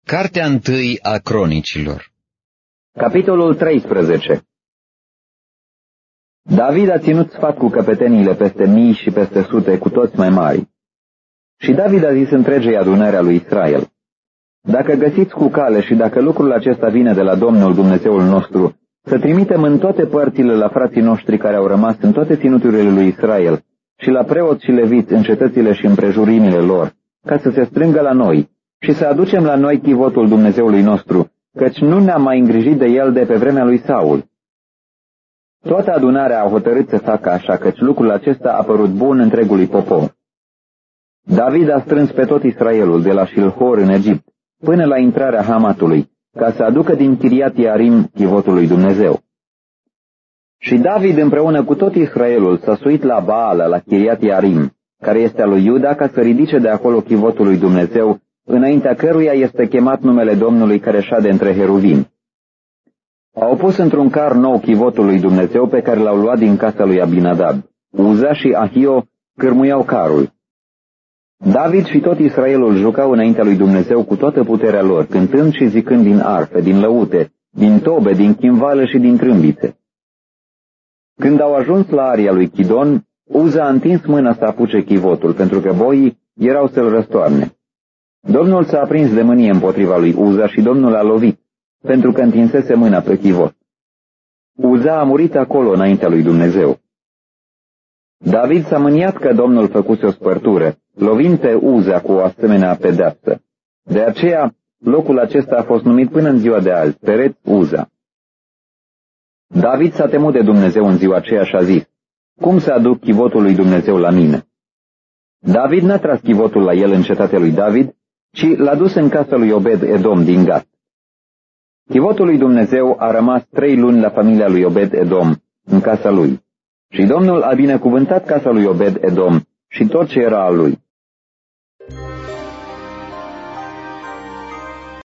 Cartea întâi a Cronicilor. Capitolul 13. David a ținut sfat cu căpeteniile peste mii și peste sute, cu toți mai mari. Și David a zis întregei adunări a lui Israel: Dacă găsiți cu cale și dacă lucrul acesta vine de la Domnul Dumnezeul nostru, să trimitem în toate părțile la frații noștri care au rămas în toate ținuturile lui Israel și la preoți și leviți în cetățile și împrejurimile lor, ca să se strângă la noi și să aducem la noi chivotul Dumnezeului nostru, căci nu ne-am mai îngrijit de el de pe vremea lui Saul. Toată adunarea a hotărât să facă așa, căci lucrul acesta a părut bun întregului popor. David a strâns pe tot Israelul de la Șilhor în Egipt până la intrarea Hamatului, ca să aducă din Chiriat Iarim chivotul lui Dumnezeu. Și David împreună cu tot Israelul s-a suit la Baala, la Chiriat Iarim, care este a lui Iuda, ca să ridice de acolo chivotul lui Dumnezeu, înaintea căruia este chemat numele Domnului care șade între heruvimi. Au pus într-un car nou chivotul lui Dumnezeu pe care l-au luat din casa lui Abinadab. Uza și Ahio cârmuiau carul. David și tot Israelul jucau înaintea lui Dumnezeu cu toată puterea lor, cântând și zicând din arfe, din lăute, din tobe, din chimvală și din trâmbițe. Când au ajuns la aria lui Chidon, Uza a întins mâna să apuce chivotul, pentru că boii erau să-l răstoarne. Domnul s-a aprins de mânie împotriva lui Uza și Domnul a lovit, pentru că întinsese mâna pe chivot. Uza a murit acolo înaintea lui Dumnezeu. David s-a mâniat că Domnul făcuse o spărtură, lovind pe Uza cu o asemenea pedeapsă. De aceea, locul acesta a fost numit până în ziua de azi, Peret Uza. David s-a temut de Dumnezeu în ziua aceea și a zis: Cum să aduc chivotul lui Dumnezeu la mine? David n-a tras chivotul la el în cetatea lui David, ci l-a dus în casa lui Obed Edom din Gat. Chivotul lui Dumnezeu a rămas 3 luni la familia lui Obed Edom, în casa lui. Și Domnul a binecuvântat casa lui Obed Edom și tot ce era al lui.